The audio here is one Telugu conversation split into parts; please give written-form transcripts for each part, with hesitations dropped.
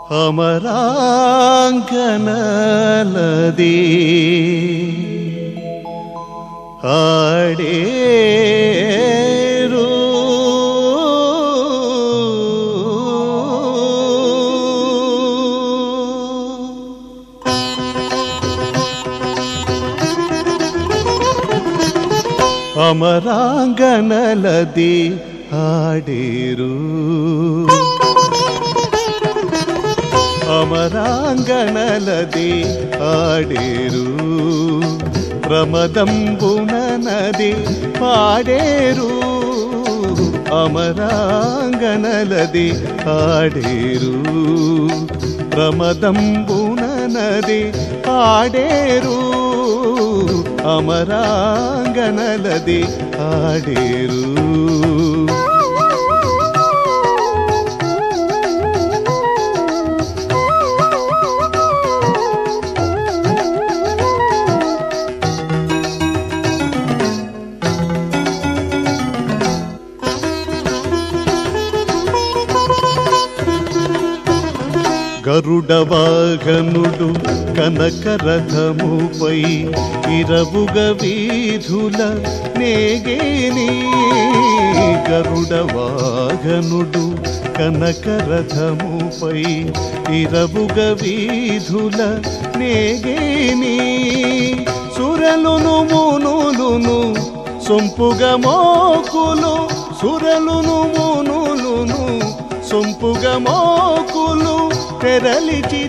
అమరాంగనలది ఆడేరు అమరాంగనలది ఆడేరు అమరాంగనలది ఆడేరు ప్రమదంబున నది పాడేరు అమరాంగనలది ఆడేరు ప్రమదంబున నది పాడేరు అమరాంగనలది ఆడేరు గరుడవాహనుడు కనకరథముపై ఇరవుగ వీధుల నేగేని గరుడవాహనుడు కనకరథముపై ఇరవుగ వీధుల నేగేని సురలును మునులును సొంపుగ మోకులు సురలును మునులును సొంపుగ మోకులు తెరలిచి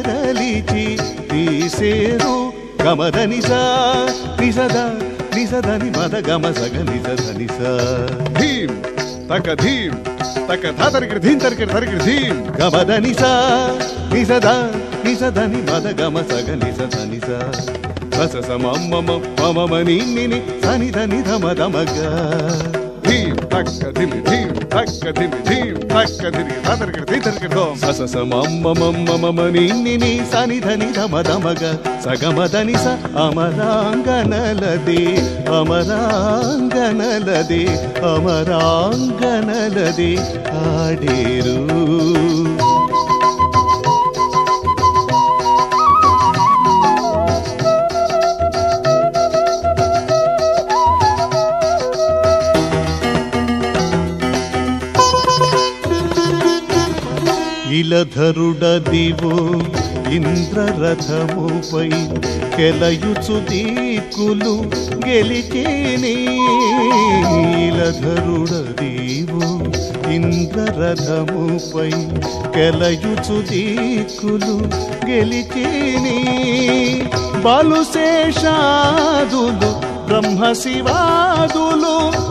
తీసేరు గమదనిసా నిసద నిసదని మద గమ సగ నిసదనిస ధీం తక ధీం తక ధాతరికిడి ధీం తరికిడి తరికిడి ధీం గమదనిసా నిసద నిసదని మద గమ సగ నిసదనిస రస సమమ్మ మమ నిన్ని సనిదని ధమ ధమగ ధీం తక్క ధిమి ధీం తక్క ధిమి ధీం తక్క ధిమి ధాతరికిడి ధీం తరికిడి ధోం సస సమమ్మ నిన్ని సనిధని ధమ ధమగ సగమదని స అమరాంగనలది అమరాంగనలది అమరాంగనలది ఆడేరు ఇలధరుడదివో ఇంద్రరథముపై కెలయుచు దీకులు గెలిచేని ఇలధరుడదివో ఇంద్రరథముపై కెలయుచు దీకులు గెలిచేని బాలుశేషాదులు బ్రహ్మశివాదులు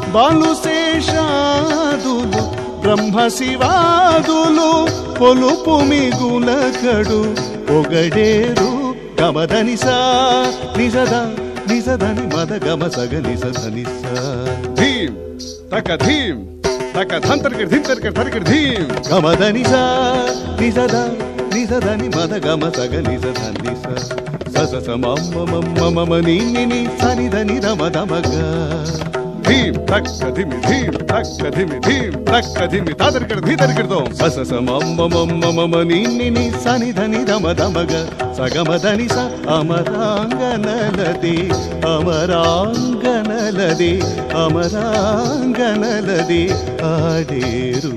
బాలుశేషాదులు బ్రహ్మశివాదులు పొలుపు మిగులకడు పొగడేరు గమదనిసా నిసద నిసదని మద గమ సగ నిసదనిస ధీం తక ధీం తక ధాంతరికిడి ధీం తరికిడి తరికిడి ధీం గమదనిసా నిసద నిసదని మద గమ సగ నిసదనిస సస సమమ్మ నిన్ని సనిదని రమ ధమగ ధీం తక్క ధిమి ధీం తక్క ధిమి ధీం తక్క ధిమి ధాతరికిడి ధీం తరికిడి ధోం సస సమమ్మ నిన్ని సనిధని ధమ ధమగ సగమదని స అమరాంగనలది అమరాంగనలది అమరాంగనలది ఆడేరు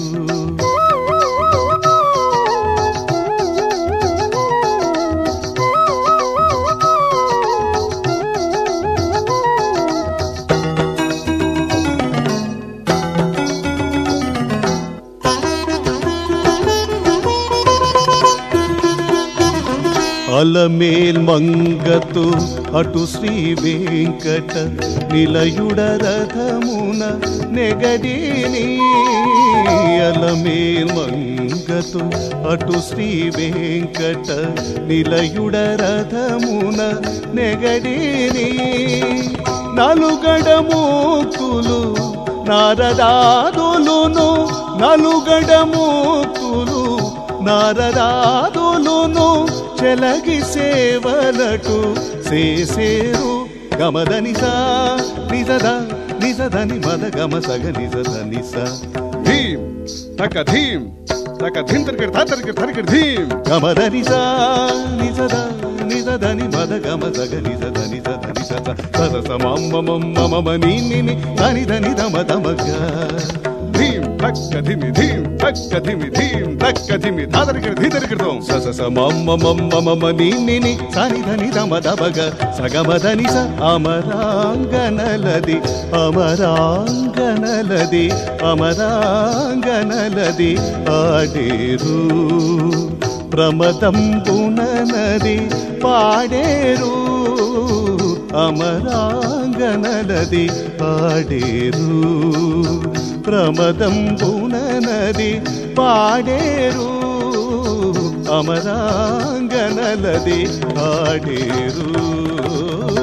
అలమేల్ మంగతు అటు శ్రీ వెంకట నిలయుడ రథమున నెగడేని అలమేల్ మంగతు అటు శ్రీ వెంకట నిలయుడ రథమున నెగడేని నలుగడ మూకులు నారదాదులును నలుగడ మూకులు నారదాదులును చెలగి సేవలటు చేసేరు గమదనిసా నిజద నిజదని మద గమ సగ నిజదనిస ధీం తక ధీం తక ధిం తరికిడి తాతరికిడి తరికిడి ధీం గమదని సా నిజద నిజదని మద గమ సగ నిజద నిజద నిజద సద సమమ్మ మమ ని ని దని దమ దమగ ధీం తక్క ధిమి ధీం తక్క ధిమి ధీం తక్క ధిమి తాతరికిడి ధీ తరికిడి స స స మమ ని ని దని దమ దమగ సగమదని స అమరాంగనలది అమరాంగనలది అమరాంగనలది ఆడేరు ప్రమదంబుననది పాడేరు అమరాంగనలది పాడేరు ప్రమదంబుననది పాడేరు అమరాంగనలది పాడేరు